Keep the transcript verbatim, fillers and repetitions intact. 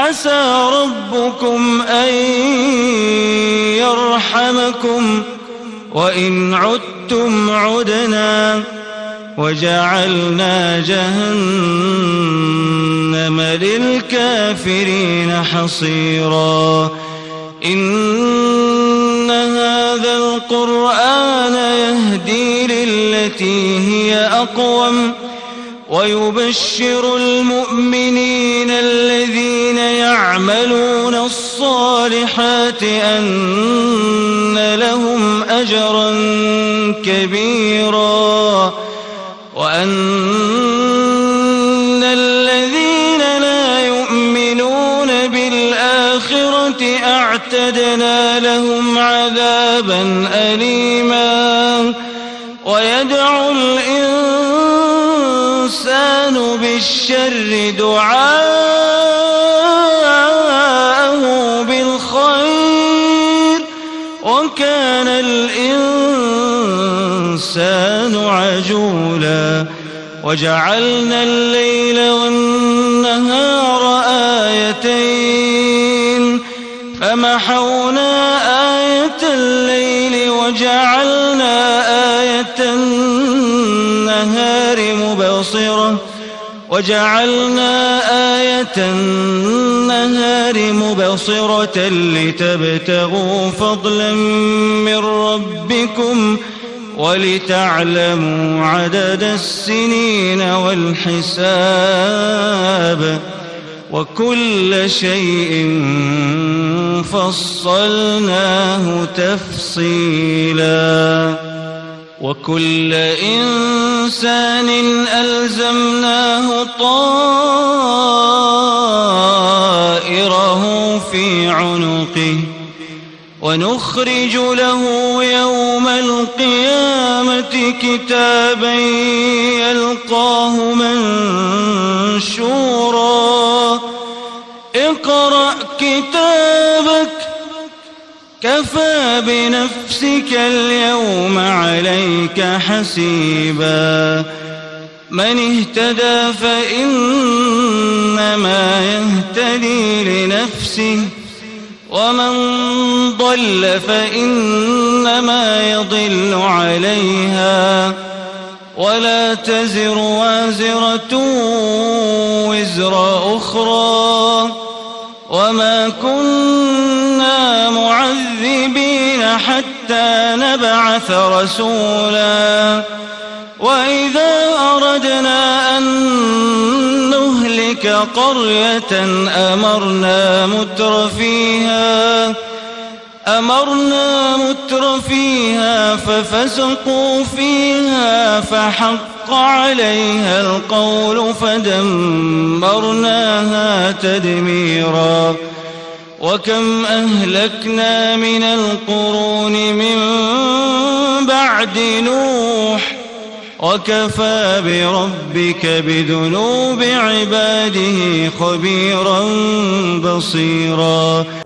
عسى ربكم أن يرحمكم وإن عدتم عدنا وجعلنا جهنم للكافرين حصيرا إن هذا القرآن يهدي للتي هي أقوم ويبشر المؤمنين الذين يعملون الصالحات أن لهم أجرا كبيرا وأن الذين لا يؤمنون بالآخرة أعتدنا لهم عذابا أليما ويدعو الإنسان بالشر دعاءه بالخير وكان الإنسان عجولا وجعلنا الليل والنهار آيتين فمحونا آية الليل وجعلنا آية النهار مبصرة وجعلنا آية النهار مبصرة لتبتغوا فضلا من ربكم ولتعلموا عدد السنين والحساب وكل شيء فصلناه تفصيلا وكل إنسان ألزمناه طائره في عنقه ونخرج له يوم القيامة كتابا يلقاه منشورا اقرأ كتابك كفى بنفسك اليوم عليك حسيبا من اهتدى فإنما يهتدي لنفسه ومن ضل فإنما يضل عليها ولا تزر وازرة وزر أخرى وما كنا معذبين حتى نبعث رسولا وإذا أردنا أن نهلك قرية أمرنا متر فيها أمرنا متر فيها ففسقوا فيها فحق عليها القول فدمرناها تدميرا وكم أهلكنا من القرون من بعد نوح وكفى بربك بذنوب عباده خبيرا بصيرا.